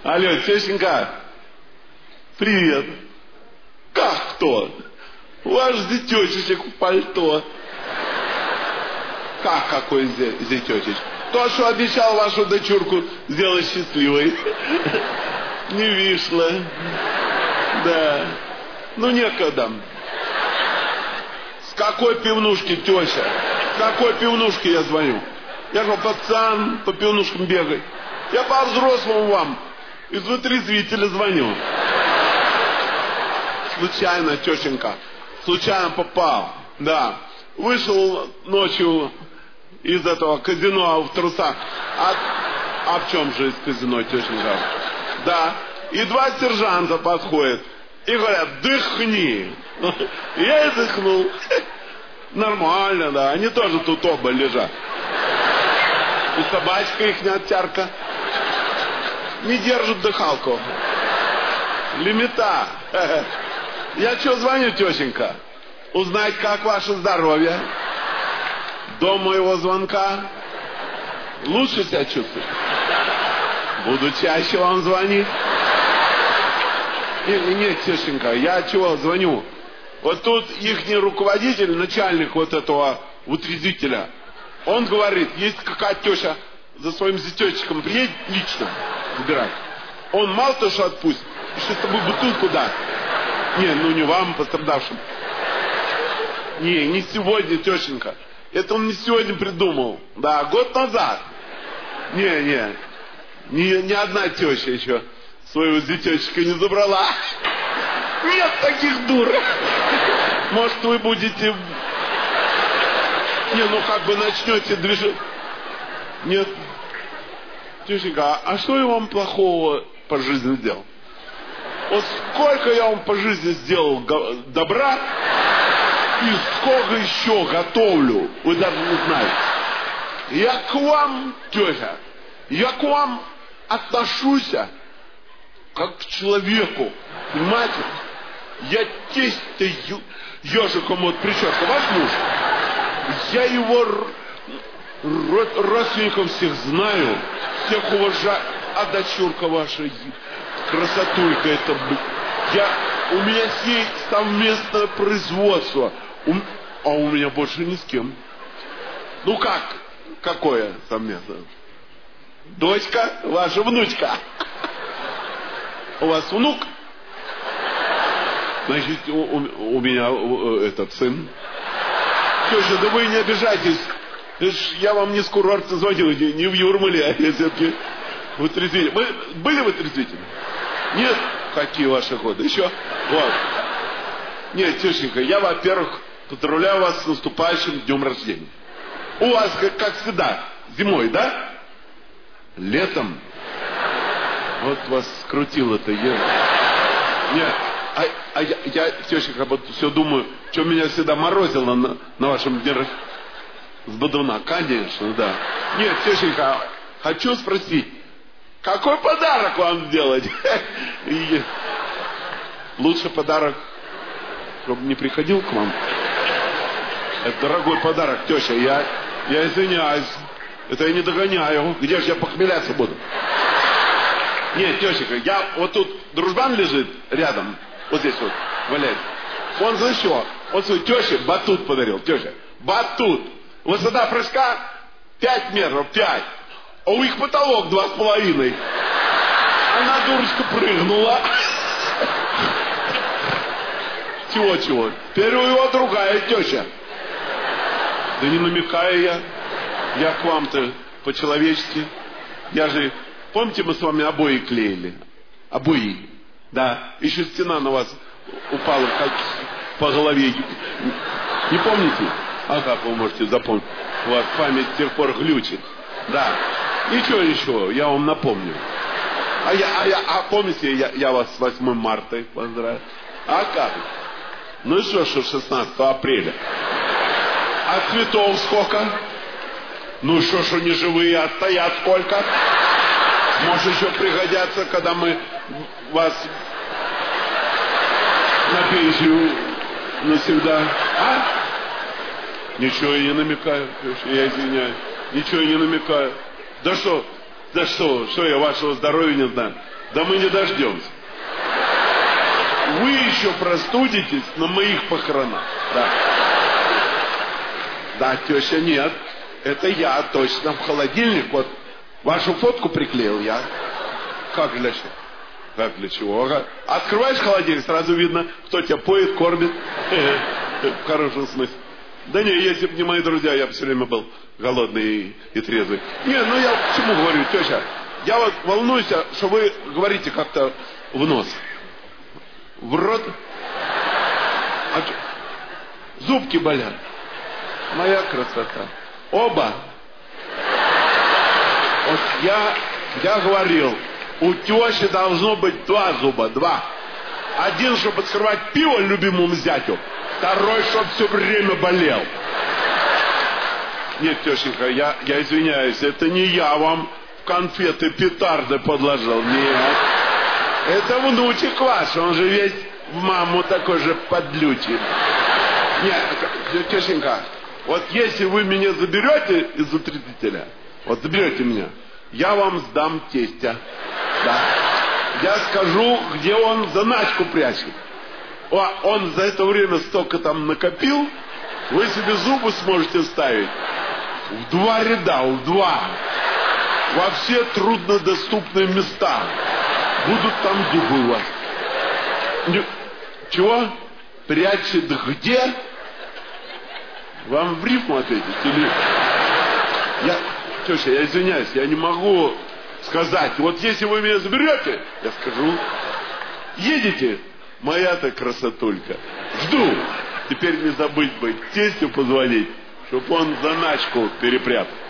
Алло, тещенька. Привет. Как кто? Ваш зятечечек в пальто. Как какой зятечечек? То, что обещал вашу дочурку сделать счастливой. Не вышло. Да. Ну, некогда. С какой пивнушки, теща? С какой пивнушки я звоню? Я говорю, пацан, по пивнушкам бегай. Я по-взрослому вам из вытрезвителя звоню. Случайно, тещенька. Случайно попал. Да. Вышел ночью из этого казино в трусах. А в чем же из казино, тещенька? Да. И два сержанта подходят и говорят, дыхни. Я и дыхнул. Нормально, да. Они тоже тут оба лежат. И собачка их тярка. Не держит дыхалку. Лимита. Я что звоню, тещенька? Узнать, как ваше здоровье? До моего звонка лучше себя чувствую. Буду чаще вам звонить. Нет, тещенька, я чего звоню? Вот тут ихний руководитель, начальник вот этого утрезвителя, он говорит, есть какая теща за своим зятечком приедет лично забирать. Он мало то, что отпустит, еще с тобой бутылку даст. Не, ну не вам, пострадавшим. Не сегодня, тещенька. Это он не сегодня придумал. Да, год назад. Ни одна теща еще своего зятечка не забрала. Нет таких дур. Может, вы будете... Не, ну как бы начнете движение. Нет. Тещенька, а что я вам плохого по жизни сделал? Вот сколько я вам по жизни сделал добра, и сколько еще готовлю, вы даже не знаете. Я к вам, теща, я к вам отношусь как к человеку, понимаете? Я тесть-то ежиком вот прическа, ваш муж, я его родственников всех знаю, всех уважаю, а дочурка ваша, красотулька это, у меня с ней совместное производство, а у меня больше ни с кем. Ну как? Какое совместное? Дочка, ваша внучка. У вас внук? Значит, у меня этот сын. Теща, да вы не обижайтесь. Я вам не с курорта звонил, не в Юрмале, а все-таки в отрезвителе. Вы были в отрезвителе? Нет? Какие ваши годы? Еще? Вот. Нет, тещенька, я, во-первых, поздравляю вас с наступающим днем рождения. У вас, как всегда, зимой, да? Летом. Вот вас скрутило-то. Нет. Я, тещенька, вот все думаю, что меня всегда морозило на вашем дне рождения. С бодуна, конечно, да. Нет, тещенька, хочу спросить, какой подарок вам сделать? Лучший подарок, чтобы не приходил к вам. Это дорогой подарок, теща, я извиняюсь. Это я не догоняю. Где же я похмеляться буду? Нет, тещенька, я вот тут дружбан лежит рядом, вот здесь вот валяется. Он, знаешь что, он своей теще батут подарил, теща. Батут. Высота прыжка 5 метров, 5. А у их потолок 2,5. Она, дурочка, прыгнула. Чего? Теперь у его другая теща. Да не намекаю я. Я к вам-то по-человечески. Я же... Помните, мы с вами обои клеили? Обои. Да. Еще стена на вас упала как по голове. Не помните? А как вы можете запомнить? У вас память с тех пор глючит. Да. Ничего, я вам напомню. А помните, я вас с 8 марта поздравил? А как? Ну и что 16 апреля? А цветов сколько? Ну что не живые, а стоят сколько? Может еще пригодятся, когда мы вас на пенсию навсегда. А? Ничего я не намекаю, я извиняюсь. Ничего я не намекаю. Да что, Да что я вашего здоровья не знаю. Да мы не дождемся. Вы еще простудитесь на моих похоронах. Да. Да, теща, нет. Это я точно в холодильник. Вот вашу фотку приклеил я. Как для чего? Как для чего? Ага. Открываешь холодильник, сразу видно, кто тебя поет, кормит. В хорошем смысле. Да не, если бы не мои друзья, я бы все время был голодный и трезвый. Не, ну я к чему говорю, теща? Я вот волнуюсь, что вы говорите как-то в нос. В рот. Зубки болят. Моя красота. Оба. Вот я говорил, у тещи должно быть 2 зуба, 2. Один, чтобы открывать пиво любимому зятю, второй, чтобы все время болел. Нет, тещенька, я извиняюсь, это не я вам конфеты петарды подложил. Нет. Это внучек ваш, он же весь в маму такой же подлючий. Нет, тещенька, вот если вы меня заберете из утрезвителя, вот заберете меня, я вам сдам тестя. Да. Я скажу, где он заначку прячет. Он за это время столько там накопил, вы себе зубы сможете ставить в 2 ряда, в 2. Во все труднодоступные места. Будут там зубы у вас. Чего? Прячет где? Вам в рифму ответить? Или... Теща, я извиняюсь, я не могу сказать. Вот если вы меня заберете, я скажу. Едете? Моя-то красотулька. Жду. Теперь не забыть бы тестю позвонить, чтобы он заначку перепрятал.